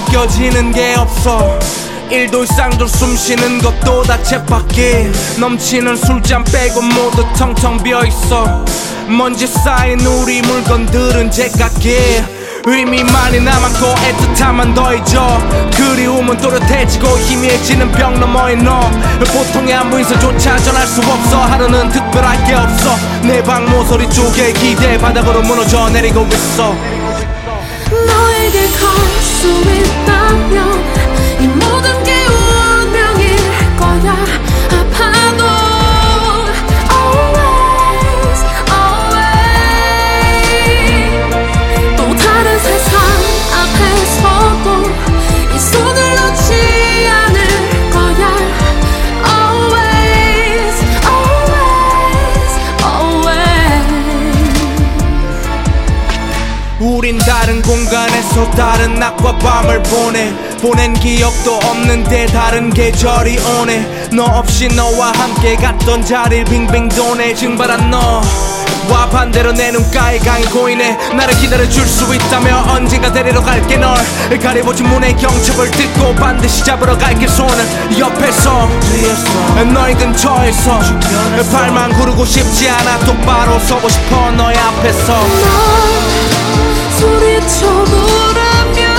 느껴지는 게 없어. 일도 일상도 숨쉬는 것도 다 쳇바퀴. 넘치는 술잔 빼고 모두 텅텅 비어있어. 먼지 쌓인 우리 물건들은 제각기. 의미만이 남았고 애틋함만 더해져. 그리움은 또렷해지고 희미해지는 벽 너머의 너. 보통의 안부 인사조차 전할 수 없어. 하루는 특별할 게 없어. 내 방 모서리 쪽에 기대 바닥으로 무너져 내리고 있어. 너에게 갈 수 있다면 이 모든 게 운명일 거야. 아파도 always always 또 다른 세상 앞에서도 이 손을 놓지 않을 거야. always always always 우린 다른 공간에서 다른 낮과 밤을 보낸 기억도 없는데 다른 계절이 오네. 너 없이 너와 함께 갔던 자리를 빙빙 도네. 증발한 너와 반대로 내 눈가에 강이 고이네. 나를 기다려줄 수 있다며 언젠가 데리러 갈게. 널 가려보지 문의 경첩을 뜯고 반드시 잡으러 갈게. 손을 옆에서 너의 근처에서 발만 구르고 싶지 않아. 똑바로 서고 싶어 너의 앞에서. 넌 소리쳐 부르며